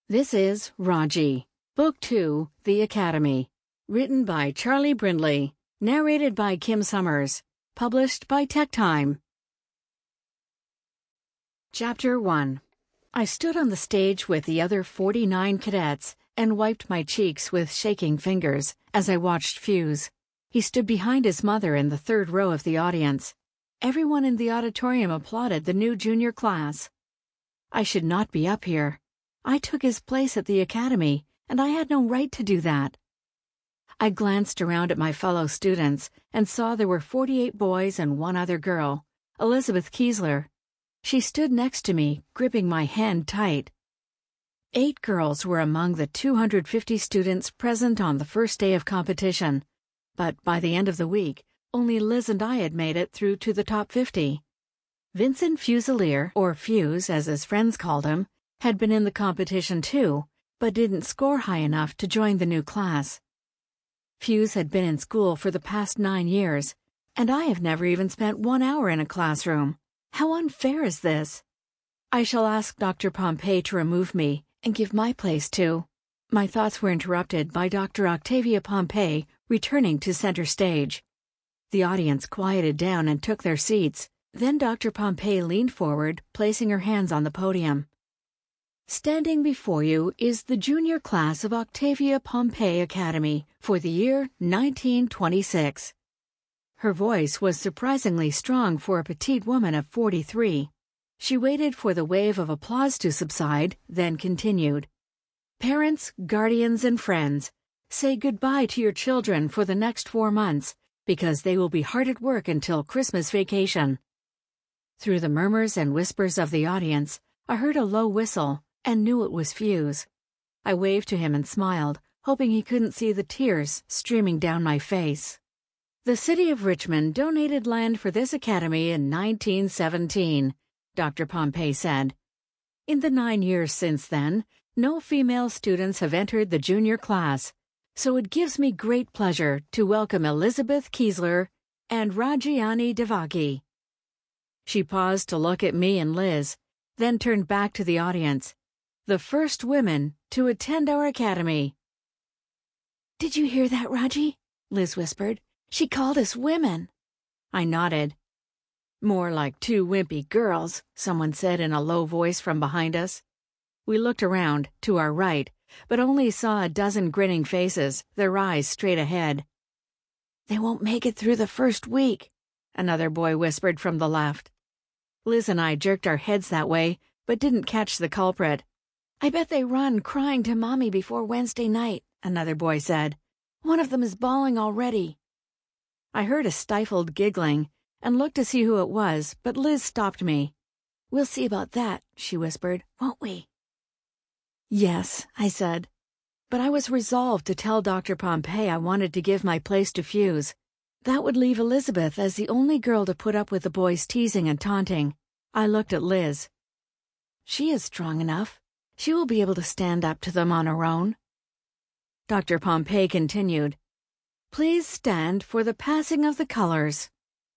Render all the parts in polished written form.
This is Raji, Book 2, The Academy. Written by Charlie Brindley. Narrated by Kim Summers. Published by TechTime. Chapter 1. I stood on the stage with the other 49 cadets and wiped my cheeks with shaking fingers as I watched Fuse. He stood behind his mother in the third row of the audience. Everyone in the auditorium applauded the new junior class. I should not be up here. I took his place at the academy, and I had no right to do that. I glanced around at my fellow students and saw there were 48 boys and one other girl, Elizabeth Kiesler. She stood next to me, gripping my hand tight. 8 girls were among the 250 students present on the first day of competition, but by the end of the week, only Liz and I had made it through to the top 50. Vincent Fuselier, or Fuse as his friends called him, had been in the competition too, but didn't score high enough to join the new class. Fuse had been in school for the past 9 years, and I have never even spent 1 hour in a classroom. How unfair is this? I shall ask Dr. Pompey to remove me and give my place to. My thoughts were interrupted by Dr. Octavia Pompey returning to center stage. The audience quieted down and took their seats. Then Dr. Pompey leaned forward, placing her hands on the podium. Standing before you is the junior class of Octavia Pompey Academy for the year 1926. Her voice was surprisingly strong for a petite woman of 43. She waited for the wave of applause to subside, then continued. Parents, guardians, and friends, say goodbye to your children for the next 4 months, because they will be hard at work until Christmas vacation. Through the murmurs and whispers of the audience, I heard a low whistle and knew it was Fuse. I waved to him and smiled, hoping he couldn't see the tears streaming down my face. The city of Richmond donated land for this academy in 1917, Dr. Pompey said. In the 9 years since then, no female students have entered the junior class, so it gives me great pleasure to welcome Elizabeth Kiesler and Rajiani Devaki. She paused to look at me and Liz, then turned back to the audience. The first women to attend our academy. Did you hear that, Raji? Liz whispered. She called us women. I nodded. More like 2 wimpy girls, someone said in a low voice from behind us. We looked around, to our right, but only saw a dozen grinning faces, their eyes straight ahead. They won't make it through the first week, another boy whispered from the left. Liz and I jerked our heads that way, but didn't catch the culprit. I bet they run crying to Mommy before Wednesday night, another boy said. One of them is bawling already. I heard a stifled giggling and looked to see who it was, but Liz stopped me. We'll see about that, she whispered, won't we? Yes, I said. But I was resolved to tell Dr. Pompey I wanted to give my place to Fuse. That would leave Elizabeth as the only girl to put up with the boys' teasing and taunting. I looked at Liz. She is strong enough. She will be able to stand up to them on her own. Dr. Pompey continued, Please stand for the passing of the colors.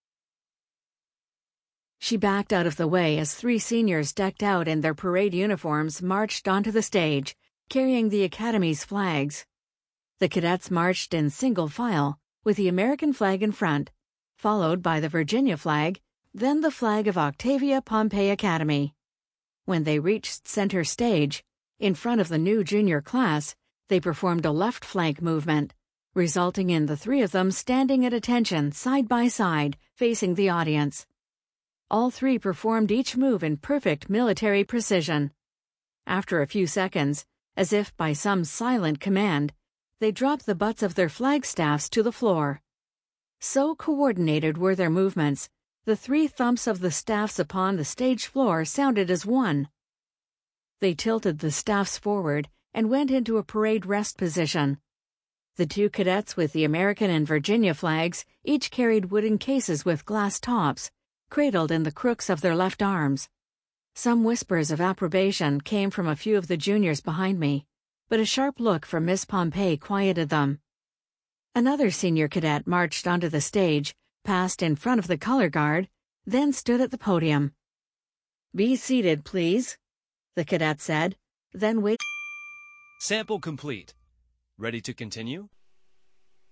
She backed out of the way as 3 seniors decked out in their parade uniforms marched onto the stage, carrying the Academy's flags. The cadets marched in single file, with the American flag in front, followed by the Virginia flag, then the flag of Octavia Pompey Academy. When they reached center stage, in front of the new junior class, they performed a left flank movement, resulting in the 3 of them standing at attention side by side, facing the audience. All 3 performed each move in perfect military precision. After a few seconds, as if by some silent command, they dropped the butts of their flagstaffs to the floor. So coordinated were their movements, the 3 thumps of the staffs upon the stage floor sounded as one. They tilted the staffs forward and went into a parade rest position. The 2 cadets with the American and Virginia flags each carried wooden cases with glass tops, cradled in the crooks of their left arms. Some whispers of approbation came from a few of the juniors behind me, but a sharp look from Miss Pompey quieted them. Another senior cadet marched onto the stage, passed in front of the color guard, then stood at the podium. Be seated, please, the cadet said, then waited. Sample complete. Ready to continue?